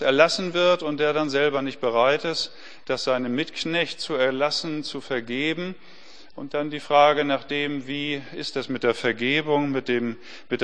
erlassen wird und der dann selber nicht bereit ist, das seinem Mitknecht zu erlassen, zu vergeben. Und dann die Frage nach dem, wie ist das mit der Vergebung, mit der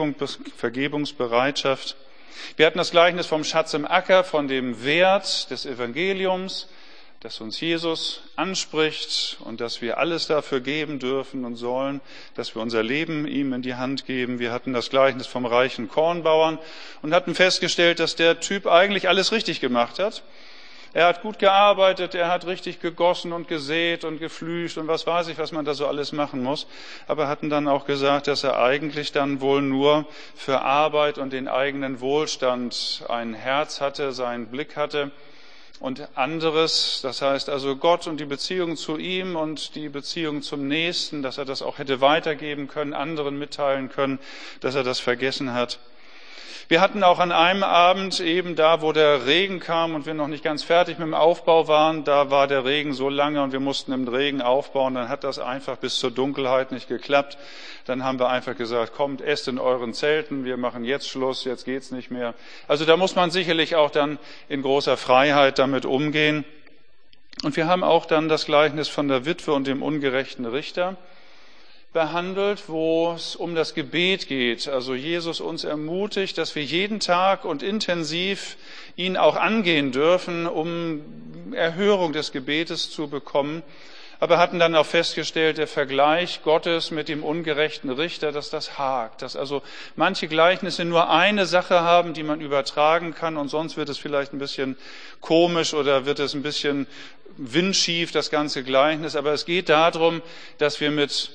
Vergebungsbereitschaft. Wir hatten das Gleichnis vom Schatz im Acker, von dem Wert des Evangeliums, dass uns Jesus anspricht und dass wir alles dafür geben dürfen und sollen, dass wir unser Leben ihm in die Hand geben. Wir hatten das Gleichnis vom reichen Kornbauern und hatten festgestellt, dass der Typ eigentlich alles richtig gemacht hat. Er hat gut gearbeitet, er hat richtig gegossen und gesät und geflücht und was weiß ich, was man da so alles machen muss. Aber hatten dann auch gesagt, dass er eigentlich dann wohl nur für Arbeit und den eigenen Wohlstand ein Herz hatte, seinen Blick hatte. Und anderes, das heißt also Gott und die Beziehung zu ihm und die Beziehung zum Nächsten, dass er das auch hätte weitergeben können, anderen mitteilen können, dass er das vergessen hat. Wir hatten auch an einem Abend eben da, wo der Regen kam und wir noch nicht ganz fertig mit dem Aufbau waren, da war der Regen so lange und wir mussten im Regen aufbauen, dann hat das einfach bis zur Dunkelheit nicht geklappt. Dann haben wir einfach gesagt, kommt, esst in euren Zelten, wir machen jetzt Schluss, jetzt geht's nicht mehr. Also da muss man sicherlich auch dann in großer Freiheit damit umgehen. Und wir haben auch dann das Gleichnis von der Witwe und dem ungerechten Richter behandelt, wo es um das Gebet geht. Also Jesus uns ermutigt, dass wir jeden Tag und intensiv ihn auch angehen dürfen, um Erhörung des Gebetes zu bekommen. Aber hatten dann auch festgestellt, der Vergleich Gottes mit dem ungerechten Richter, dass das hakt, dass also manche Gleichnisse nur eine Sache haben, die man übertragen kann und sonst wird es vielleicht ein bisschen komisch oder wird es ein bisschen windschief, das ganze Gleichnis. Aber es geht darum, dass wir mit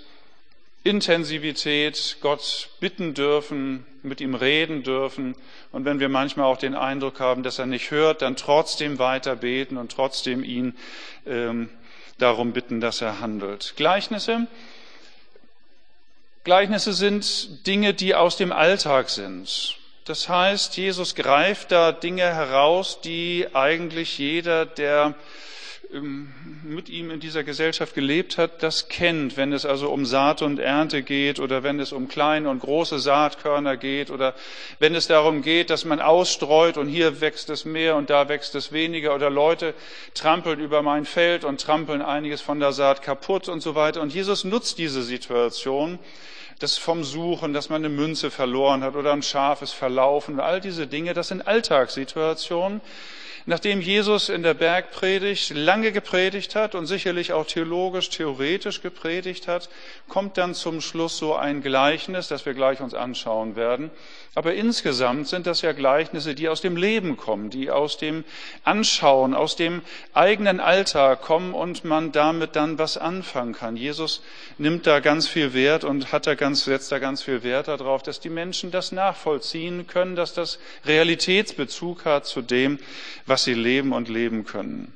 Intensivität Gott bitten dürfen, mit ihm reden dürfen. Und wenn wir manchmal auch den Eindruck haben, dass er nicht hört, dann trotzdem weiter beten und trotzdem ihn darum bitten, dass er handelt. Gleichnisse sind Dinge, die aus dem Alltag sind. Das heißt, Jesus greift da Dinge heraus, die eigentlich jeder, der mit ihm in dieser Gesellschaft gelebt hat, das kennt, wenn es also um Saat und Ernte geht oder wenn es um kleine und große Saatkörner geht oder wenn es darum geht, dass man ausstreut und hier wächst es mehr und da wächst es weniger oder Leute trampeln über mein Feld und trampeln einiges von der Saat kaputt und so weiter. Und Jesus nutzt diese Situation, das vom Suchen, dass man eine Münze verloren hat oder ein Schaf ist verlaufen, all diese Dinge, das sind Alltagssituationen. Nachdem Jesus in der Bergpredigt lange gepredigt hat und sicherlich auch theologisch, theoretisch gepredigt hat, kommt dann zum Schluss so ein Gleichnis, das wir gleich uns anschauen werden. Aber insgesamt sind das ja Gleichnisse, die aus dem Leben kommen, die aus dem Anschauen, aus dem eigenen Alltag kommen und man damit dann was anfangen kann. Jesus nimmt da ganz viel Wert und setzt da ganz viel Wert darauf, dass die Menschen das nachvollziehen können, dass das Realitätsbezug hat zu dem, was sie leben und leben können.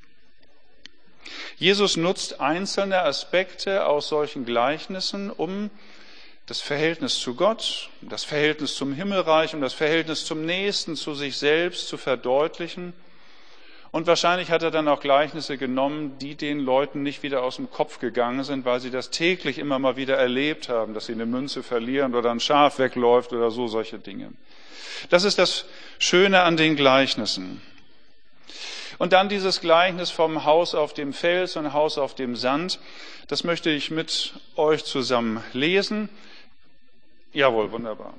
Jesus nutzt einzelne Aspekte aus solchen Gleichnissen, um das Verhältnis zu Gott, das Verhältnis zum Himmelreich und das Verhältnis zum Nächsten, zu sich selbst zu verdeutlichen. Und wahrscheinlich hat er dann auch Gleichnisse genommen, die den Leuten nicht wieder aus dem Kopf gegangen sind, weil sie das täglich immer mal wieder erlebt haben, dass sie eine Münze verlieren oder ein Schaf wegläuft oder so solche Dinge. Das ist das Schöne an den Gleichnissen. Und dann dieses Gleichnis vom Haus auf dem Fels und Haus auf dem Sand, das möchte ich mit euch zusammen lesen. Jawohl, wunderbar.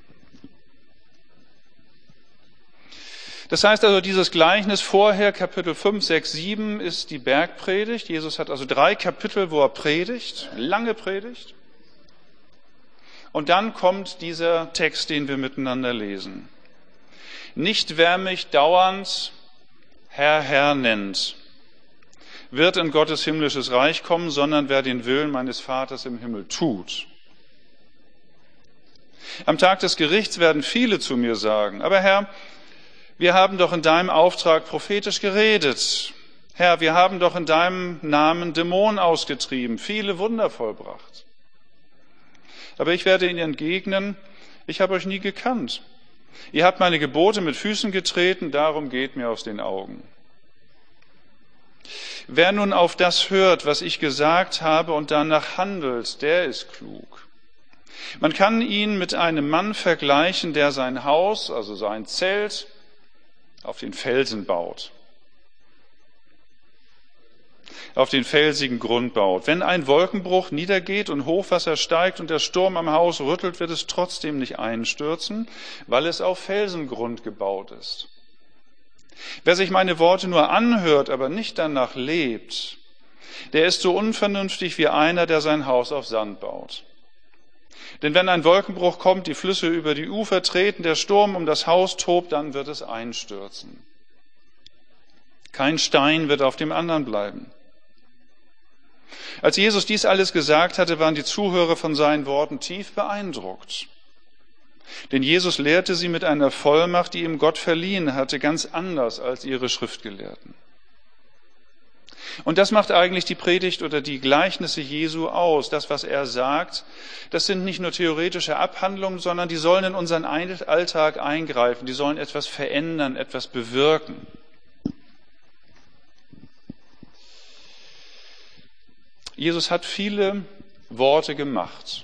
Das heißt also, dieses Gleichnis vorher, Kapitel 5, 6, 7, ist die Bergpredigt. Jesus hat also 3 Kapitel, wo er predigt, lange predigt. Und dann kommt dieser Text, den wir miteinander lesen. Nicht wer mich dauernd Herr, Herr nennt, wird in Gottes himmlisches Reich kommen, sondern wer den Willen meines Vaters im Himmel tut. Am Tag des Gerichts werden viele zu mir sagen, aber Herr, wir haben doch in deinem Auftrag prophetisch geredet. Herr, wir haben doch in deinem Namen Dämonen ausgetrieben, viele Wunder vollbracht. Aber ich werde ihnen entgegnen, ich habe euch nie gekannt. Ihr habt meine Gebote mit Füßen getreten, darum geht mir aus den Augen. Wer nun auf das hört, was ich gesagt habe und danach handelt, der ist klug. Man kann ihn mit einem Mann vergleichen, der sein Haus, also sein Zelt, auf den Felsen baut, auf den felsigen Grund baut. Wenn ein Wolkenbruch niedergeht und Hochwasser steigt und der Sturm am Haus rüttelt, wird es trotzdem nicht einstürzen, weil es auf Felsengrund gebaut ist. Wer sich meine Worte nur anhört, aber nicht danach lebt, der ist so unvernünftig wie einer, der sein Haus auf Sand baut. Denn wenn ein Wolkenbruch kommt, die Flüsse über die Ufer treten, der Sturm um das Haus tobt, dann wird es einstürzen. Kein Stein wird auf dem anderen bleiben. Als Jesus dies alles gesagt hatte, waren die Zuhörer von seinen Worten tief beeindruckt. Denn Jesus lehrte sie mit einer Vollmacht, die ihm Gott verliehen hatte, ganz anders als ihre Schriftgelehrten. Und das macht eigentlich die Predigt oder die Gleichnisse Jesu aus. Das, was er sagt, das sind nicht nur theoretische Abhandlungen, sondern die sollen in unseren Alltag eingreifen, die sollen etwas verändern, etwas bewirken. Jesus hat viele Worte gemacht.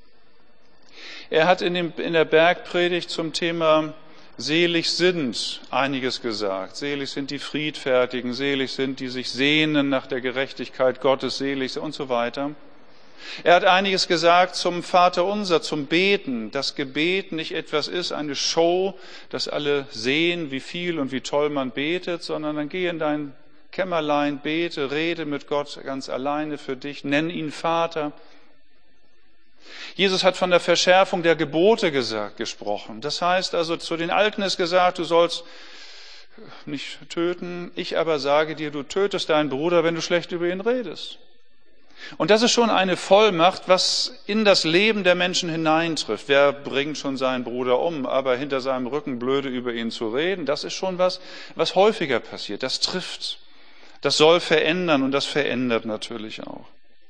Er hat in der Bergpredigt zum Thema selig sind einiges gesagt. Selig sind die Friedfertigen, selig sind die sich sehnen nach der Gerechtigkeit Gottes, selig und so weiter. Er hat einiges gesagt zum Vaterunser, zum Beten, dass Gebet nicht etwas ist, eine Show, dass alle sehen, wie viel und wie toll man betet, sondern dann geh in dein Kämmerlein, bete, rede mit Gott ganz alleine für dich, nenn ihn Vater. Jesus hat von der Verschärfung der Gebote gesprochen. Das heißt also, zu den Alten ist gesagt, du sollst nicht töten. Ich aber sage dir, du tötest deinen Bruder, wenn du schlecht über ihn redest. Und das ist schon eine Vollmacht, was in das Leben der Menschen hineintrifft. Wer bringt schon seinen Bruder um, aber hinter seinem Rücken blöde über ihn zu reden, das ist schon was häufiger passiert. Das trifft. Das soll verändern und das verändert natürlich auch.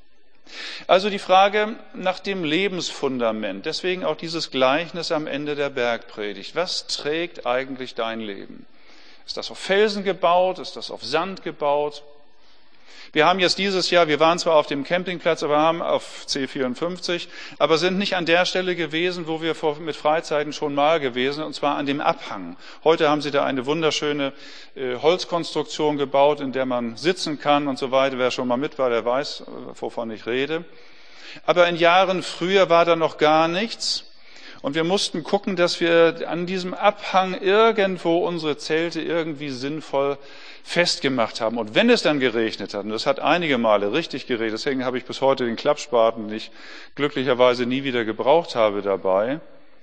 Also die Frage nach dem Lebensfundament, deswegen auch dieses Gleichnis am Ende der Bergpredigt. Was trägt eigentlich dein Leben? Ist das auf Felsen gebaut? Ist das auf Sand gebaut? Wir haben jetzt dieses Jahr, wir waren zwar auf dem Campingplatz, aber haben auf C54, aber sind nicht an der Stelle gewesen, wo wir mit Freizeiten schon mal gewesen, und zwar an dem Abhang. Heute haben sie da eine wunderschöne Holzkonstruktion gebaut, in der man sitzen kann und so weiter. Wer schon mal mit war, der weiß, wovon ich rede. Aber in Jahren früher war da noch gar nichts. Und wir mussten gucken, dass wir an diesem Abhang irgendwo unsere Zelte irgendwie sinnvoll festgemacht haben. Und wenn es dann geregnet hat, und das hat einige Male richtig geregnet, deswegen habe ich bis heute den Klappspaten, den ich glücklicherweise nie wieder gebraucht habe, dabei,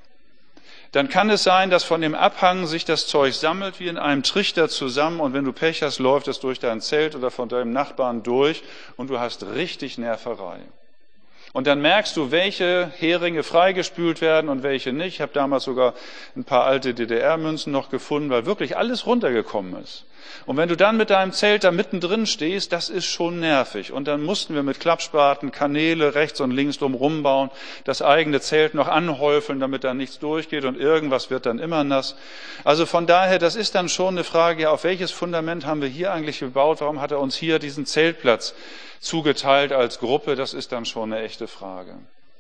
dann kann es sein, dass von dem Abhang sich das Zeug sammelt wie in einem Trichter zusammen, und wenn du Pech hast, läuft es durch dein Zelt oder von deinem Nachbarn durch und du hast richtig Nerverei. Und dann merkst du, welche Heringe freigespült werden und welche nicht. Ich habe damals sogar ein paar alte DDR-Münzen noch gefunden, weil wirklich alles runtergekommen ist. Und wenn du dann mit deinem Zelt da mittendrin stehst, das ist schon nervig. Und dann mussten wir mit Klappspaten Kanäle rechts und links drumherum bauen, das eigene Zelt noch anhäufeln, damit da nichts durchgeht und irgendwas wird dann immer nass. Also von daher, das ist dann schon eine Frage, ja, auf welches Fundament haben wir hier eigentlich gebaut? Warum hat er uns hier diesen Zeltplatz zugeteilt als Gruppe? Das ist dann schon eine echte Frage.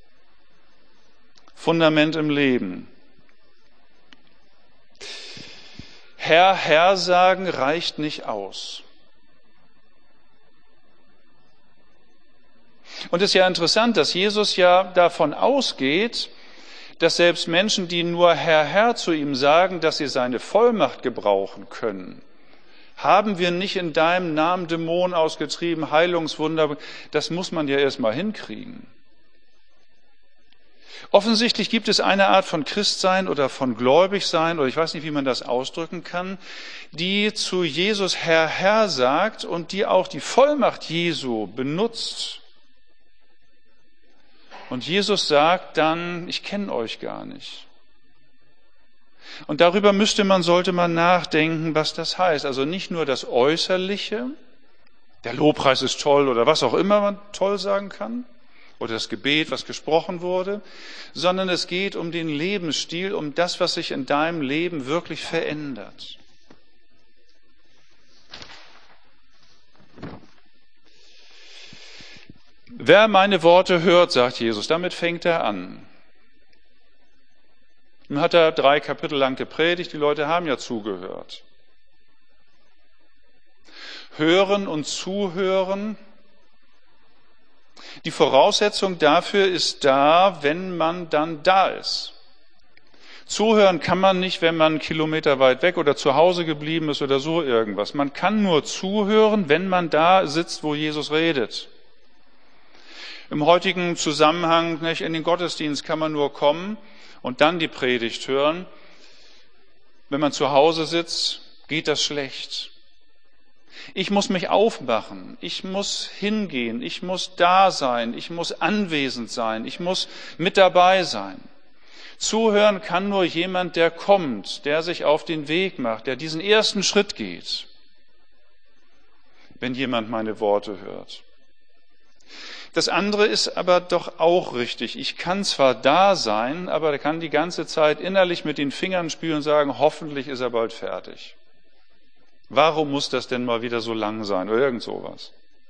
Fundament im Leben. Herr sagen reicht nicht aus. Und es ist ja interessant, dass Jesus ja davon ausgeht, dass selbst Menschen, die nur Herr zu ihm sagen, dass sie seine Vollmacht gebrauchen können. Haben wir nicht in deinem Namen Dämonen ausgetrieben, Heilungswunder? Das muss man ja erst mal hinkriegen. Offensichtlich gibt es eine Art von Christsein oder von Gläubigsein, oder ich weiß nicht, wie man das ausdrücken kann, die zu Jesus Herr sagt und die auch die Vollmacht Jesu benutzt. Und Jesus sagt dann, ich kenne euch gar nicht. Und darüber sollte man nachdenken, was das heißt. Also nicht nur das Äußerliche, der Lobpreis ist toll oder was auch immer man toll sagen kann, oder das Gebet, was gesprochen wurde, sondern es geht um den Lebensstil, um das, was sich in deinem Leben wirklich verändert. Wer meine Worte hört, sagt Jesus, damit fängt er an. Nun hat er 3 Kapitel lang gepredigt, die Leute haben ja zugehört. Hören und Zuhören. Die Voraussetzung dafür ist da, wenn man dann da ist. Zuhören kann man nicht, wenn man 1 Kilometer weit weg oder zu Hause geblieben ist oder so irgendwas. Man kann nur zuhören, wenn man da sitzt, wo Jesus redet. Im heutigen Zusammenhang, nicht, in den Gottesdienst kann man nur kommen und dann die Predigt hören. Wenn man zu Hause sitzt, geht das schlecht. Ich muss mich aufmachen, ich muss hingehen, ich muss da sein, ich muss anwesend sein, ich muss mit dabei sein. Zuhören kann nur jemand, der kommt, der sich auf den Weg macht, der diesen ersten Schritt geht, wenn jemand meine Worte hört. Das andere ist aber doch auch richtig. Ich kann zwar da sein, aber kann die ganze Zeit innerlich mit den Fingern spielen und sagen, hoffentlich ist er bald fertig. Warum muss das denn mal wieder so lang sein oder irgend sowas?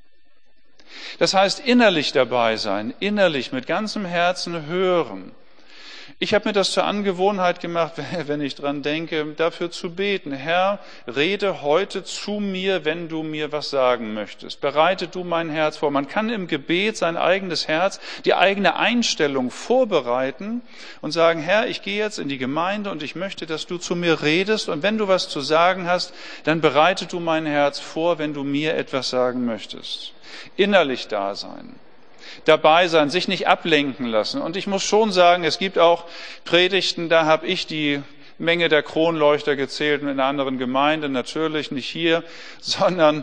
Das heißt, innerlich dabei sein, innerlich mit ganzem Herzen hören. Ich habe mir das zur Angewohnheit gemacht, wenn ich dran denke, dafür zu beten. Herr, rede heute zu mir, wenn du mir was sagen möchtest. Bereite du mein Herz vor. Man kann im Gebet sein eigenes Herz, die eigene Einstellung vorbereiten und sagen, Herr, ich gehe jetzt in die Gemeinde und ich möchte, dass du zu mir redest. Und wenn du was zu sagen hast, dann bereite du mein Herz vor, wenn du mir etwas sagen möchtest. Innerlich da sein. Dabei sein, sich nicht ablenken lassen. Und ich muss schon sagen, es gibt auch Predigten, da habe ich die Menge der Kronleuchter gezählt in einer anderen Gemeinde, natürlich nicht hier, sondern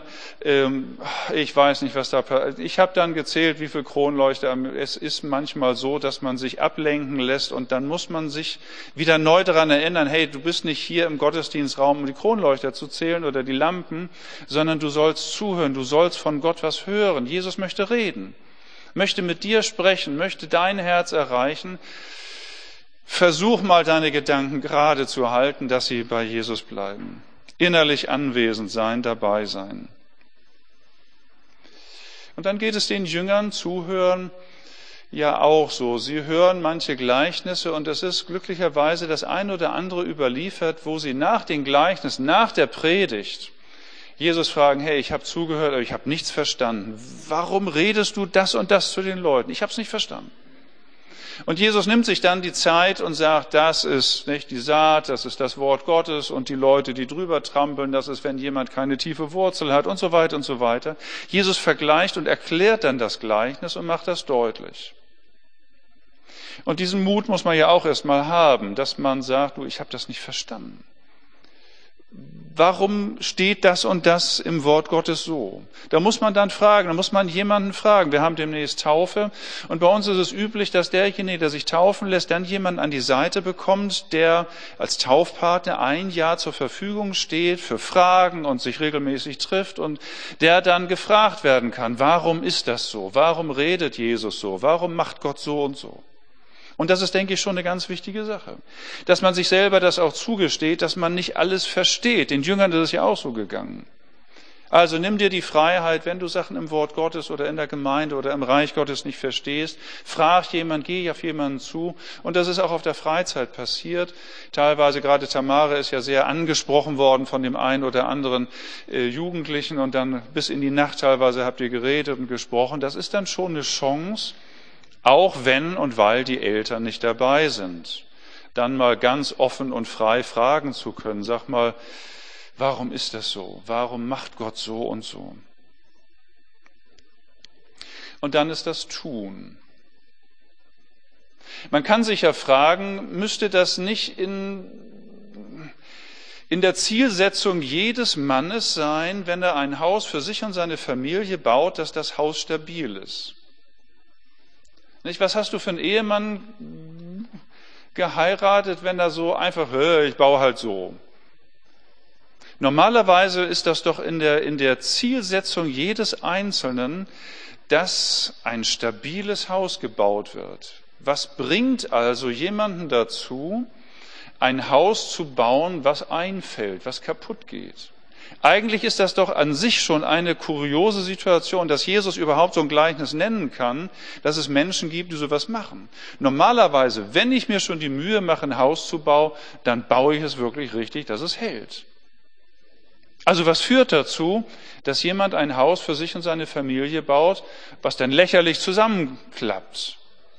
ich weiß nicht, was da passiert. Ich habe dann gezählt, wie viele Kronleuchter. Es ist manchmal so, dass man sich ablenken lässt und dann muss man sich wieder neu daran erinnern, hey, du bist nicht hier im Gottesdienstraum, um die Kronleuchter zu zählen oder die Lampen, sondern du sollst zuhören, du sollst von Gott was hören. Jesus möchte reden. Möchte mit dir sprechen, möchte dein Herz erreichen. Versuch mal deine Gedanken gerade zu halten, dass sie bei Jesus bleiben. Innerlich anwesend sein, dabei sein. Und dann geht es den Jüngern, zuhören, ja auch so. Sie hören manche Gleichnisse und es ist glücklicherweise das eine oder andere überliefert, wo sie nach den Gleichnissen, nach der Predigt, Jesus fragen, hey, ich habe zugehört, aber ich habe nichts verstanden. Warum redest du das und das zu den Leuten? Ich habe es nicht verstanden. Und Jesus nimmt sich dann die Zeit und sagt, das ist nicht die Saat, das ist das Wort Gottes und die Leute, die drüber trampeln, das ist, wenn jemand keine tiefe Wurzel hat und so weiter und so weiter. Jesus vergleicht und erklärt dann das Gleichnis und macht das deutlich. Und diesen Mut muss man ja auch erstmal haben, dass man sagt, du, ich habe das nicht verstanden. Warum steht das und das im Wort Gottes so? Da muss man dann fragen, da muss man jemanden fragen. Wir haben demnächst Taufe und bei uns ist es üblich, dass derjenige, der sich taufen lässt, dann jemanden an die Seite bekommt, der als Taufpartner 1 Jahr zur Verfügung steht für Fragen und sich regelmäßig trifft und der dann gefragt werden kann, warum ist das so? Warum redet Jesus so? Warum macht Gott so und so? Und das ist, denke ich, schon eine ganz wichtige Sache. Dass man sich selber das auch zugesteht, dass man nicht alles versteht. Den Jüngern ist es ja auch so gegangen. Also nimm dir die Freiheit, wenn du Sachen im Wort Gottes oder in der Gemeinde oder im Reich Gottes nicht verstehst, frag jemand, geh auf jemanden zu. Und das ist auch auf der Freizeit passiert. Teilweise, gerade Tamara ist ja sehr angesprochen worden von dem einen oder anderen Jugendlichen und dann bis in die Nacht teilweise habt ihr geredet und gesprochen. Das ist dann schon eine Chance, auch wenn und weil die Eltern nicht dabei sind, dann mal ganz offen und frei fragen zu können. Sag mal, warum ist das so? Warum macht Gott so und so? Und dann ist das Tun. Man kann sich ja fragen, müsste das nicht in der Zielsetzung jedes Mannes sein, wenn er ein Haus für sich und seine Familie baut, dass das Haus stabil ist? Nicht, was hast du für einen Ehemann geheiratet, wenn er so einfach, ich baue halt so. Normalerweise ist das doch in der Zielsetzung jedes Einzelnen, dass ein stabiles Haus gebaut wird. Was bringt also jemanden dazu, ein Haus zu bauen, was einfällt, was kaputt geht? Eigentlich ist das doch an sich schon eine kuriose Situation, dass Jesus überhaupt so ein Gleichnis nennen kann, dass es Menschen gibt, die sowas machen. Normalerweise, wenn ich mir schon die Mühe mache, ein Haus zu bauen, dann baue ich es wirklich richtig, dass es hält. Also was führt dazu, dass jemand ein Haus für sich und seine Familie baut, was dann lächerlich zusammenklappt?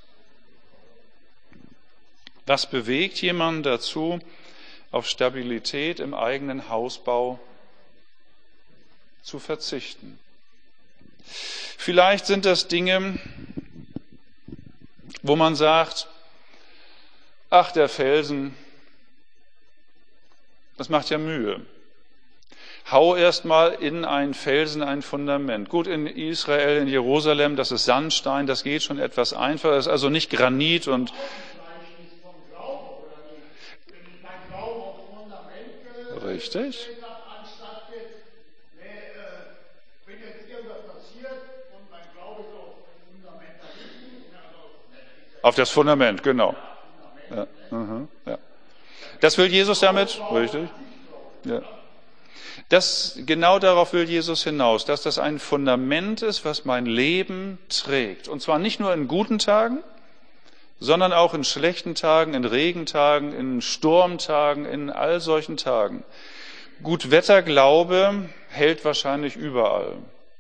Was bewegt jemanden dazu, auf Stabilität im eigenen Hausbau zu verzichten? Vielleicht sind das Dinge, wo man sagt, ach, der Felsen, das macht ja Mühe. Hau erst mal in einen Felsen ein Fundament. Gut, in Israel, in Jerusalem, das ist Sandstein, das geht schon etwas einfacher, das ist also nicht Granit und richtig. Auf das Fundament, genau. Ja, ja. Das will Jesus damit, richtig? Ja. Genau darauf will Jesus hinaus, dass das ein Fundament ist, was mein Leben trägt. Und zwar nicht nur in guten Tagen, sondern auch in schlechten Tagen, in Regentagen, in Sturmtagen, in all solchen Tagen. Gutwetterglaube hält wahrscheinlich überall.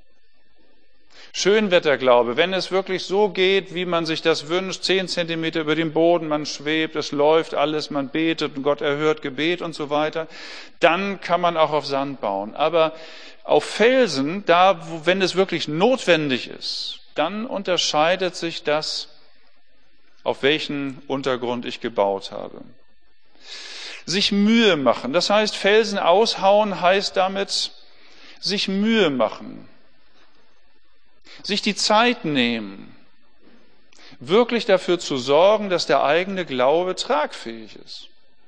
Schönwetterglaube, wenn es wirklich so geht, wie man sich das wünscht, 10 Zentimeter über dem Boden, man schwebt, es läuft alles, man betet und Gott erhört Gebet und so weiter, dann kann man auch auf Sand bauen. Aber auf Felsen, wenn es wirklich notwendig ist, dann unterscheidet sich das, auf welchen Untergrund ich gebaut habe. Sich Mühe machen, das heißt, Felsen aushauen heißt damit, sich Mühe machen. Sich die Zeit nehmen, wirklich dafür zu sorgen, dass der eigene Glaube tragfähig ist.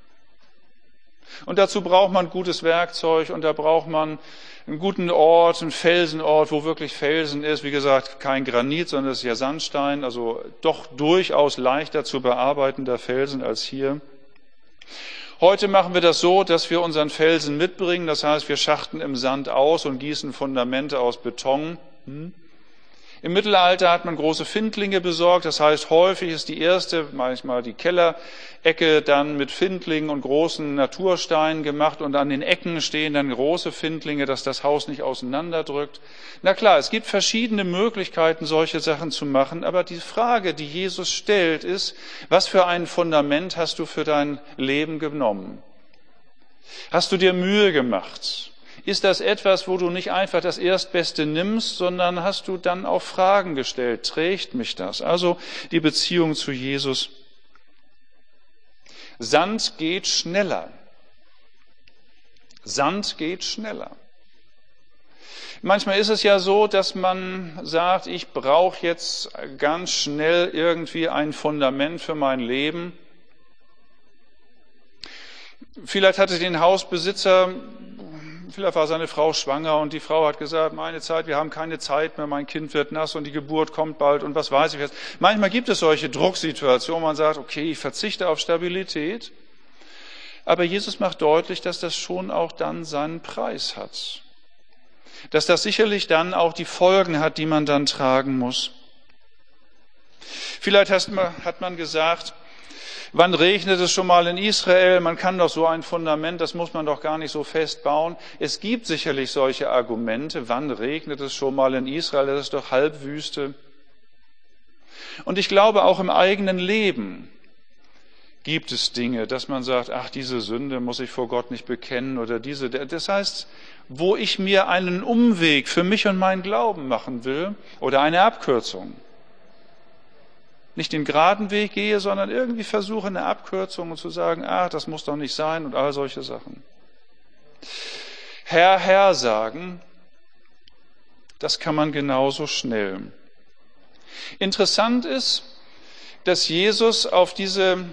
Und dazu braucht man gutes Werkzeug und da braucht man einen guten Ort, einen Felsenort, wo wirklich Felsen ist. Wie gesagt, kein Granit, sondern es ist ja Sandstein, also doch durchaus leichter zu bearbeitender Felsen als hier. Heute machen wir das so, dass wir unseren Felsen mitbringen. Das heißt, wir schachten im Sand aus und gießen Fundamente aus Beton. Im Mittelalter hat man große Findlinge besorgt, das heißt, häufig ist die erste, manchmal die Kellerecke dann mit Findlingen und großen Natursteinen gemacht und an den Ecken stehen dann große Findlinge, dass das Haus nicht auseinanderdrückt. Na klar, es gibt verschiedene Möglichkeiten, solche Sachen zu machen, aber die Frage, die Jesus stellt, ist, was für ein Fundament hast du für dein Leben genommen? Hast du dir Mühe gemacht? Ist das etwas, wo du nicht einfach das Erstbeste nimmst, sondern hast du dann auch Fragen gestellt? Trägt mich das? Also die Beziehung zu Jesus. Sand geht schneller. Sand geht schneller. Manchmal ist es ja so, dass man sagt, ich brauche jetzt ganz schnell irgendwie ein Fundament für mein Leben. Vielleicht hatte den Hausbesitzer, vielleicht war seine Frau schwanger und die Frau hat gesagt, meine Zeit, wir haben keine Zeit mehr, mein Kind wird nass und die Geburt kommt bald und was weiß ich jetzt. Manchmal gibt es solche Drucksituationen, wo man sagt, okay, ich verzichte auf Stabilität. Aber Jesus macht deutlich, dass das schon auch dann seinen Preis hat. Dass das sicherlich dann auch die Folgen hat, die man dann tragen muss. Vielleicht hat man gesagt, wann regnet es schon mal in Israel? Man kann doch so ein Fundament, das muss man doch gar nicht so fest bauen. Es gibt sicherlich solche Argumente. Wann regnet es schon mal in Israel? Das ist doch Halbwüste. Und ich glaube, auch im eigenen Leben gibt es Dinge, dass man sagt, ach, diese Sünde muss ich vor Gott nicht bekennen oder diese. Das heißt, wo ich mir einen Umweg für mich und meinen Glauben machen will oder eine Abkürzung. Nicht den geraden Weg gehe, sondern irgendwie versuche eine Abkürzung und zu sagen, ach, das muss doch nicht sein und all solche Sachen. Herr, Herr sagen, das kann man genauso schnell. Interessant ist, dass Jesus auf diesen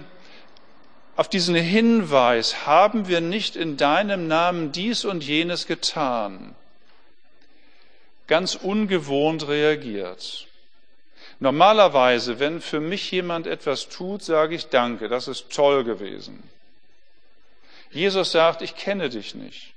Hinweis, haben wir nicht in deinem Namen dies und jenes getan, ganz ungewohnt reagiert. Normalerweise, wenn für mich jemand etwas tut, sage ich Danke, das ist toll gewesen. Jesus sagt, ich kenne dich nicht.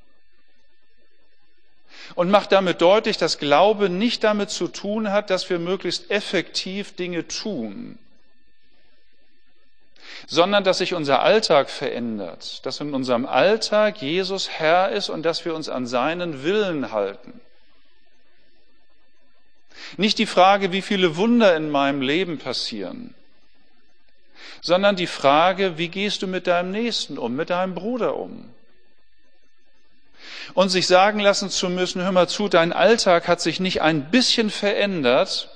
Und macht damit deutlich, dass Glaube nicht damit zu tun hat, dass wir möglichst effektiv Dinge tun. sondern dass sich unser Alltag verändert, dass in unserem Alltag Jesus Herr ist und dass wir uns an seinen Willen halten. Nicht die Frage, wie viele Wunder in meinem Leben passieren, sondern die Frage, wie gehst du mit deinem Nächsten um, mit deinem Bruder um? Und sich sagen lassen zu müssen, hör mal zu, dein Alltag hat sich nicht ein bisschen verändert,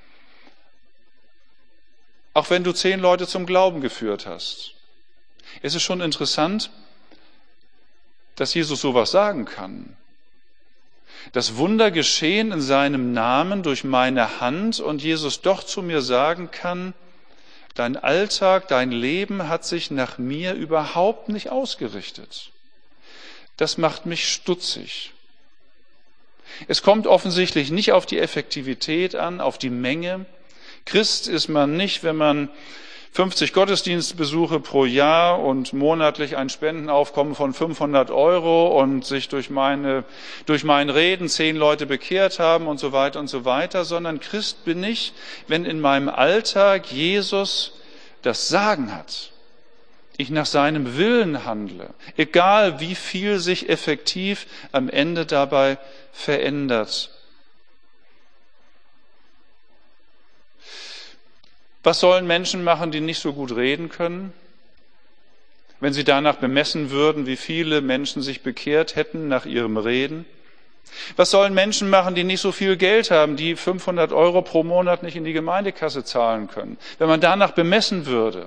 auch wenn du 10 Leute zum Glauben geführt hast. Es ist schon interessant, dass Jesus sowas sagen kann. Dass Wunder geschehen in seinem Namen durch meine Hand und Jesus doch zu mir sagen kann, dein Alltag, dein Leben hat sich nach mir überhaupt nicht ausgerichtet. Das macht mich stutzig. Es kommt offensichtlich nicht auf die Effektivität an, auf die Menge. Christ ist man nicht, wenn man 50 Gottesdienstbesuche pro Jahr und monatlich ein Spendenaufkommen von 500 € und sich durch mein Reden 10 Leute bekehrt haben und so weiter, sondern Christ bin ich, wenn in meinem Alltag Jesus das Sagen hat. Ich nach seinem Willen handle, egal wie viel sich effektiv am Ende dabei verändert. Was sollen Menschen machen, die nicht so gut reden können? Wenn sie danach bemessen würden, wie viele Menschen sich bekehrt hätten nach ihrem Reden? Was sollen Menschen machen, die nicht so viel Geld haben, die 500 € pro Monat nicht in die Gemeindekasse zahlen können, wenn man danach bemessen würde?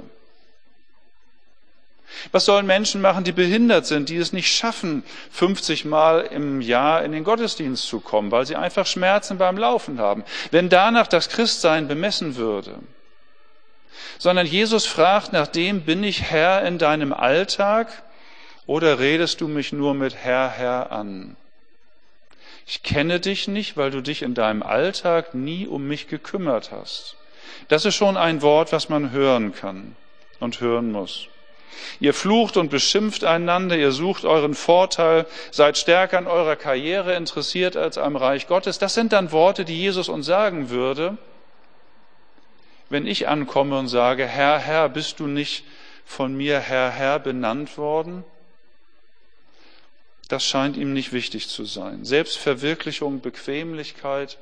Was sollen Menschen machen, die behindert sind, die es nicht schaffen, 50 Mal im Jahr in den Gottesdienst zu kommen, weil sie einfach Schmerzen beim Laufen haben, wenn danach das Christsein bemessen würde? Sondern Jesus fragt nach dem, bin ich Herr in deinem Alltag oder redest du mich nur mit Herr, Herr an? Ich kenne dich nicht, weil du dich in deinem Alltag nie um mich gekümmert hast. Das ist schon ein Wort, was man hören kann und hören muss. Ihr flucht und beschimpft einander, ihr sucht euren Vorteil, seid stärker an eurer Karriere interessiert als am Reich Gottes. Das sind dann Worte, die Jesus uns sagen würde, wenn ich ankomme und sage, Herr, Herr, bist du nicht von mir, Herr, Herr, benannt worden? Das scheint ihm nicht wichtig zu sein. Selbstverwirklichung, Bequemlichkeit.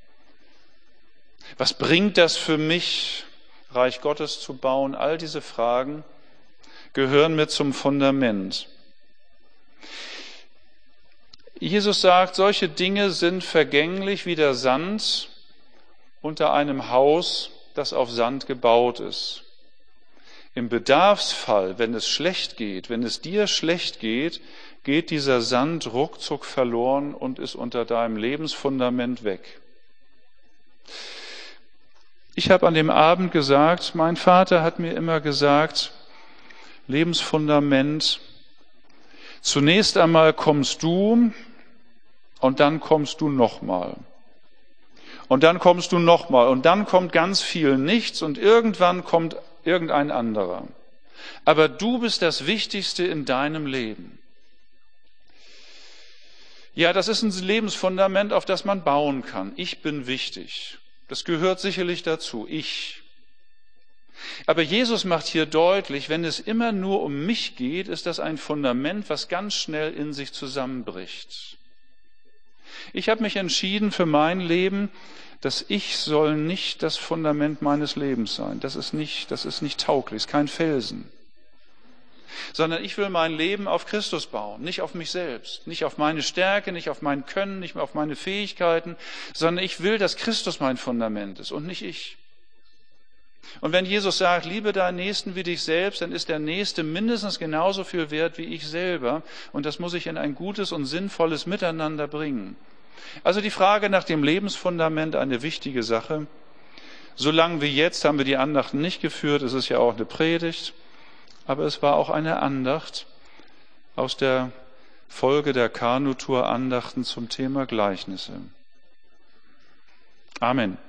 Was bringt das für mich, Reich Gottes zu bauen? All diese Fragen gehören mit zum Fundament. Jesus sagt, solche Dinge sind vergänglich wie der Sand unter einem Haus, das auf Sand gebaut ist. Im Bedarfsfall, wenn es schlecht geht, wenn es dir schlecht geht, geht dieser Sand ruckzuck verloren und ist unter deinem Lebensfundament weg. Ich habe an dem Abend gesagt, mein Vater hat mir immer gesagt, Lebensfundament, zunächst einmal kommst du und dann kommst du nochmal. Und dann kommst du nochmal und dann kommt ganz viel nichts und irgendwann kommt irgendein anderer. Aber du bist das Wichtigste in deinem Leben. Ja, das ist ein Lebensfundament, auf das man bauen kann. Ich bin wichtig. Das gehört sicherlich dazu. Ich. Aber Jesus macht hier deutlich, wenn es immer nur um mich geht, ist das ein Fundament, was ganz schnell in sich zusammenbricht. Ich habe mich entschieden für mein Leben, das Ich soll nicht das Fundament meines Lebens sein. Das ist nicht tauglich, ist kein Felsen. Sondern ich will mein Leben auf Christus bauen, nicht auf mich selbst, nicht auf meine Stärke, nicht auf mein Können, nicht auf meine Fähigkeiten, sondern ich will, dass Christus mein Fundament ist und nicht ich. Und wenn Jesus sagt, liebe deinen Nächsten wie dich selbst, dann ist der Nächste mindestens genauso viel wert wie ich selber. Und das muss ich in ein gutes und sinnvolles Miteinander bringen. Also die Frage nach dem Lebensfundament, eine wichtige Sache. Solange wie jetzt haben wir die Andachten nicht geführt. Es ist ja auch eine Predigt. Aber es war auch eine Andacht aus der Folge der Kanutour Andachten zum Thema Gleichnisse. Amen.